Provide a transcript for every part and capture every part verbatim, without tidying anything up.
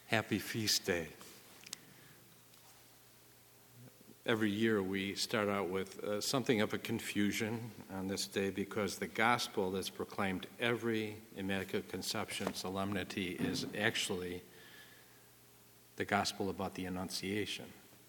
Happy Feast Day. Every year we start out with uh, something of a confusion on this day because the gospel that's proclaimed every Immaculate Conception solemnity is actually the gospel about the Annunciation.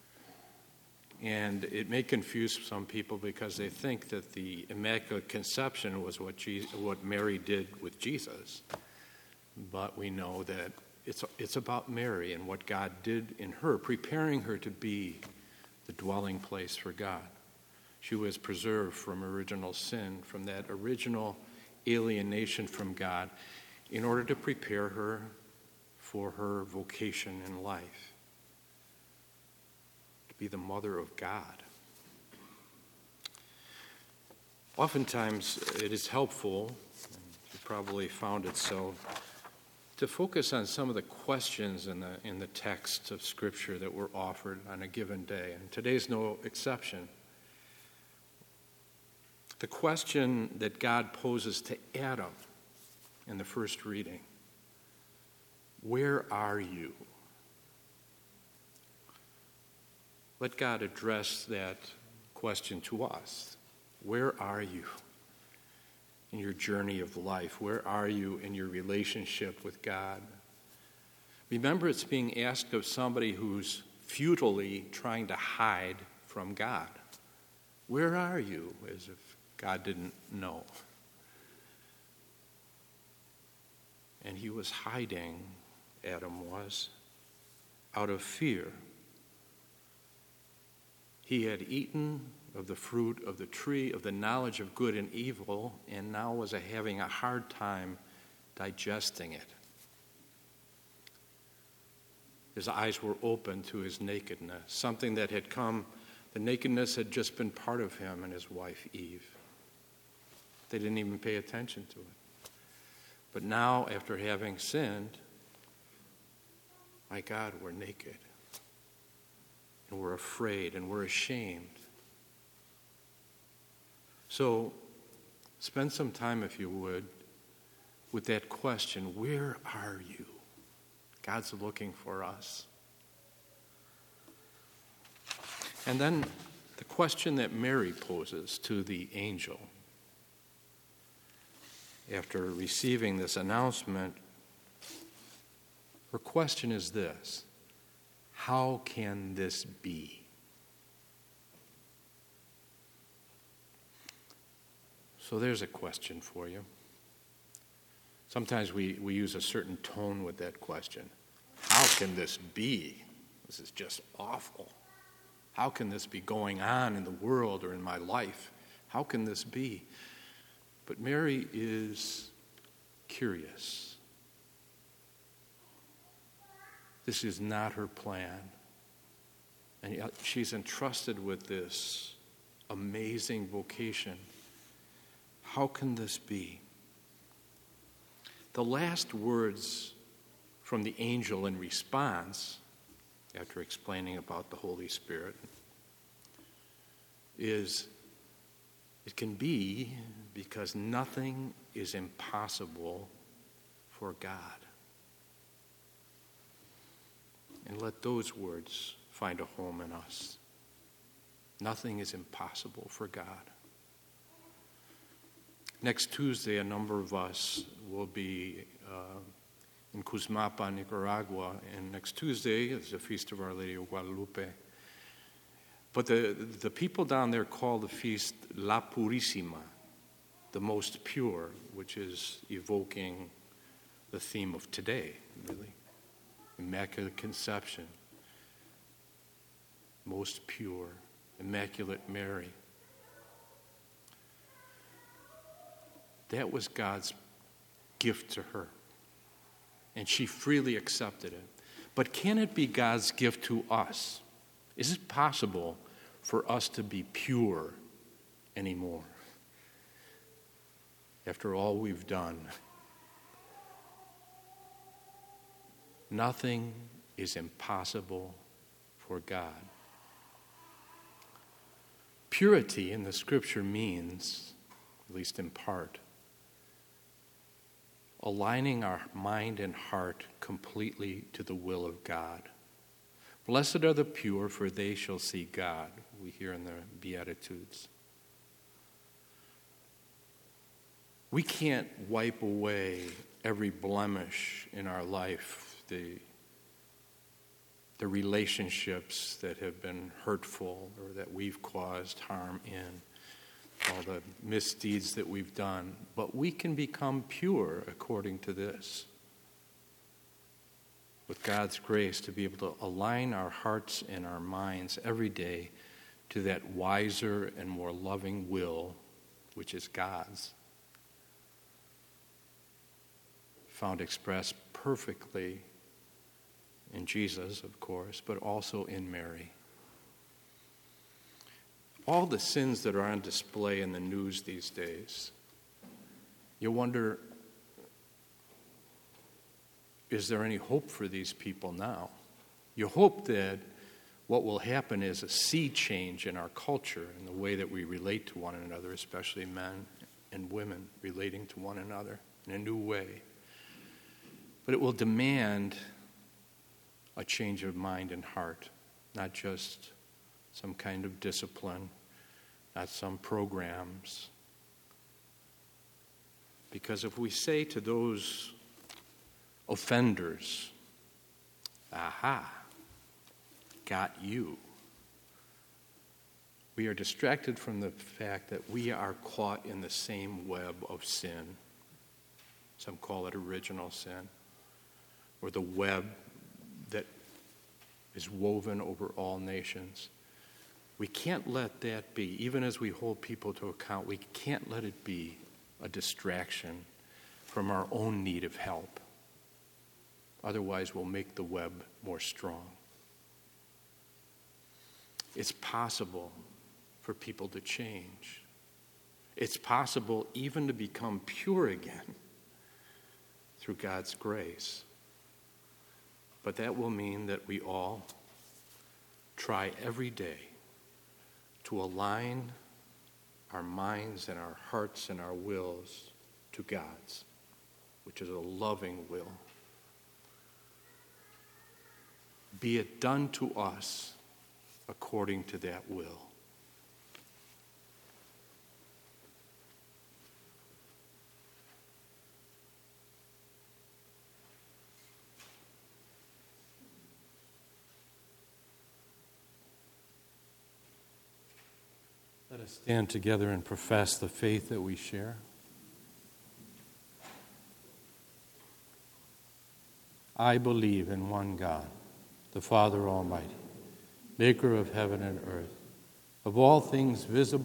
And it may confuse some people because they think that the Immaculate Conception was what, Jesus, what Mary did with Jesus. But we know that it's, it's about Mary and what God did in her, preparing her to be the dwelling place for God. She was preserved from original sin, from that original alienation from God, in order to prepare her for her vocation in life, to be the mother of God. Oftentimes it is helpful, and you probably found it so, to focus on some of the questions in the in the text of Scripture that were offered on a given day. And today's no exception. The question that God poses to Adam in the first reading, where are you? Let God address that question to us. Where are you in your journey of life? Where are you in your relationship with God? Remember, it's being asked of somebody who's futilely trying to hide from God. Where are you? As if God didn't know. And he was hiding, Adam was, out of fear. He had eaten of the fruit of the tree of the knowledge of good and evil, and now was a, having a hard time digesting it. His eyes were open to his nakedness, something that had come, the nakedness had just been part of him and his wife Eve. They didn't even pay attention to it. But now, after having sinned, my God, we're naked. And we're afraid and we're ashamed. So spend some time, if you would, with that question, where are you? God's looking for us. And then the question that Mary poses to the angel after receiving this announcement, her question is this: how can this be? So there's a question for you. Sometimes we, we use a certain tone with that question. How can this be? This is just awful. How can this be going on in the world or in my life? How can this be? But Mary is curious. This is not her plan. And yet she's entrusted with this amazing vocation. How can this be? The last words from the angel in response, after explaining about the Holy Spirit, is, it can be because nothing is impossible for God. And let those words find a home in us. Nothing is impossible for God. Next Tuesday, a number of us will be uh, in Cusmapa, Nicaragua, and next Tuesday is the Feast of Our Lady of Guadalupe. But the, the people down there call the feast La Purísima, the most pure, which is evoking the theme of today, really. Immaculate Conception, most pure, Immaculate Mary. That was God's gift to her, and she freely accepted it. But can it be God's gift to us? Is it possible for us to be pure anymore after all we've done? Nothing is impossible for God. Purity in the Scripture means, at least in part, aligning our mind and heart completely to the will of God. Blessed are the pure, for they shall see God, we hear in the Beatitudes. We can't wipe away every blemish in our life, the, the relationships that have been hurtful or that we've caused harm in, all the misdeeds that we've done, but we can become pure according to this. With God's grace, to be able to align our hearts and our minds every day to that wiser and more loving will, which is God's, found expressed perfectly in Jesus, of course, but also in Mary. All the sins that are on display in the news these days, you wonder, is there any hope for these people now? You hope that what will happen is a sea change in our culture and the way that we relate to one another, especially men and women relating to one another in a new way. But it will demand a change of mind and heart, not just some kind of discipline, not some programs. Because if we say to those offenders, aha, got you, we are distracted from the fact that we are caught in the same web of sin. Some call it original sin, or the web that is woven over all nations. We can't let that be, even as we hold people to account, we can't let it be a distraction from our own need of help. Otherwise, we'll make the web more strong. It's possible for people to change. It's possible even to become pure again through God's grace. But that will mean that we all try every day to align our minds and our hearts and our wills to God's, which is a loving will. Be it done to us according to that will. Let us stand together and profess the faith that we share. I believe in one God, the Father Almighty, maker of heaven and earth, of all things visible